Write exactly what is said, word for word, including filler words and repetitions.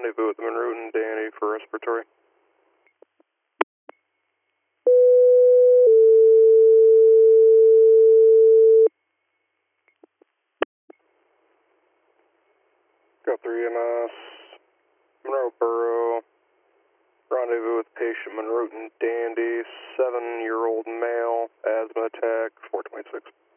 Rendezvous at the Monroe and Danny for respiratory. Go three E M S, Monroe Borough, rendezvous with patient Monroe and Dandy, seven-year-old male, asthma attack, four twenty-six.